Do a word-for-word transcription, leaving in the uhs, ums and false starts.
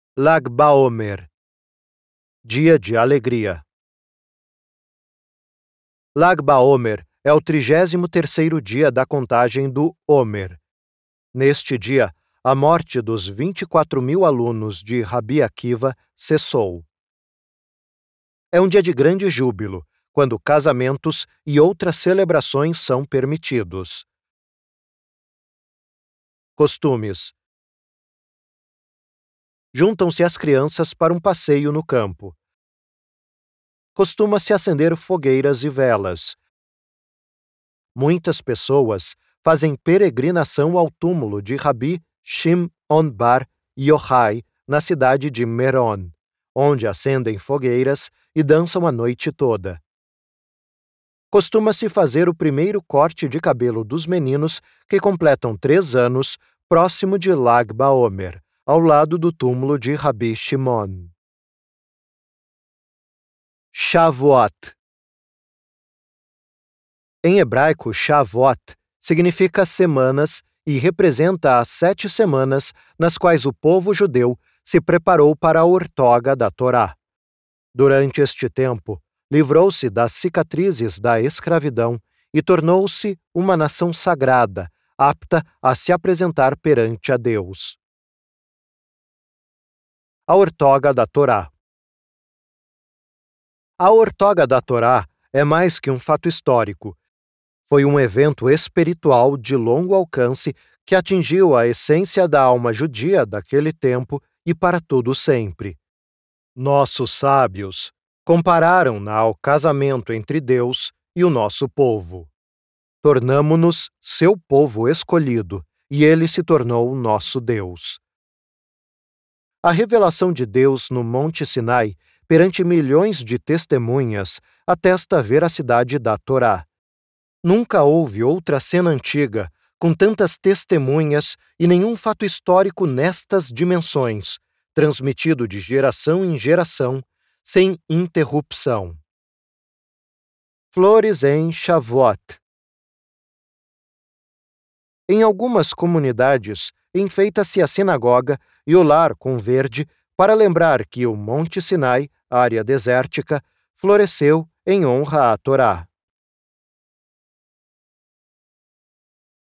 Lag BaOmer, Dia de Alegria. Lag BaOmer é o trigésimo terceiro dia da contagem do Omer. Neste dia, a morte dos vinte e quatro mil alunos de Rabi Akiva cessou. É um dia de grande júbilo, quando casamentos e outras celebrações são permitidos. Costumes: juntam-se as crianças para um passeio no campo. Costuma-se acender fogueiras e velas. Muitas pessoas fazem peregrinação ao túmulo de Rabi Shimon bar Yochai, na cidade de Meron, onde acendem fogueiras e dançam a noite toda. Costuma-se fazer o primeiro corte de cabelo dos meninos que completam três anos, próximo de Lag BaOmer, ao lado do túmulo de Rabi Shimon. Shavuot. Em hebraico, Shavuot significa semanas e representa as sete semanas nas quais o povo judeu se preparou para a outorga da Torá. Durante este tempo, livrou-se das cicatrizes da escravidão e tornou-se uma nação sagrada, apta a se apresentar perante a Deus. A outorga da Torá. A outorga da Torá é mais que um fato histórico. Foi um evento espiritual de longo alcance que atingiu a essência da alma judia daquele tempo e para todo sempre. Nossos sábios compararam-na ao casamento entre Deus e o nosso povo. Tornamo-nos seu povo escolhido, e ele se tornou nosso Deus. A revelação de Deus no Monte Sinai, perante milhões de testemunhas, atesta a veracidade da Torá. Nunca houve outra cena antiga, com tantas testemunhas e nenhum fato histórico nestas dimensões, transmitido de geração em geração, sem interrupção. Flores em Shavuot. Em algumas comunidades, enfeita-se a sinagoga e o lar com verde para lembrar que o Monte Sinai, área desértica, floresceu em honra à Torá.